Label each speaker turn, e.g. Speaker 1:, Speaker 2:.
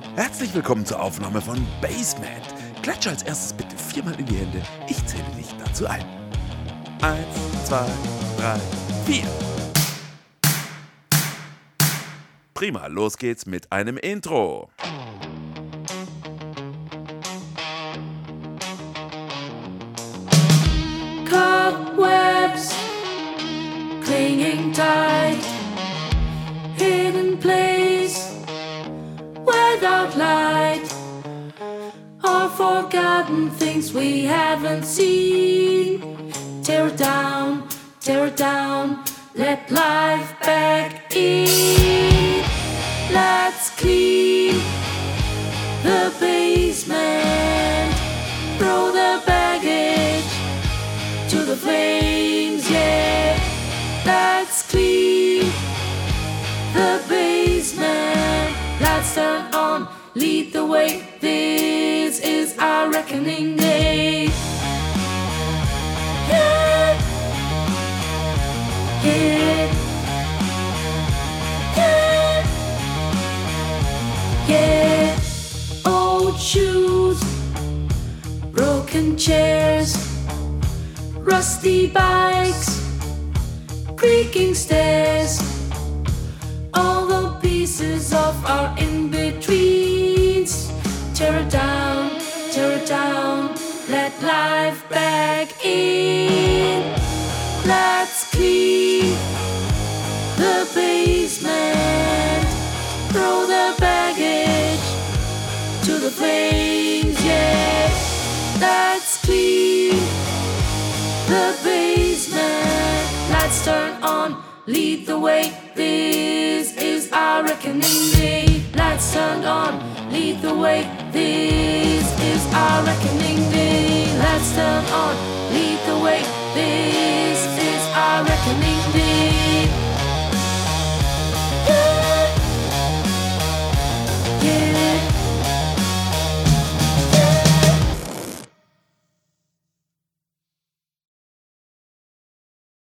Speaker 1: Herzlich willkommen zur Aufnahme von Basement. Klatsche als erstes bitte viermal in die Hände. Ich zähle dich dazu ein. 1, 2, 3, 4. Prima, los geht's mit einem Intro.
Speaker 2: Cobwebs clinging tight, hidden place without light, all forgotten things we haven't seen. Tear it down, let life back in. Let's clean the basement, throw the baggage to the flames, yeah. Let's clean the basement. Let's turn on, lead the way. This is our reckoning day. Yeah, yeah, yeah, yeah. Old shoes, broken chairs, rusty bikes, creaking stairs, all the pieces of our in-betweens. Tear it down, let life back in. Let's clean the basement, throw the baggage to the flames, yeah. Let's clean the basement. Let's turn on, lead the way. This is our reckoning day. Let's turn on, lead the way. This is our reckoning day.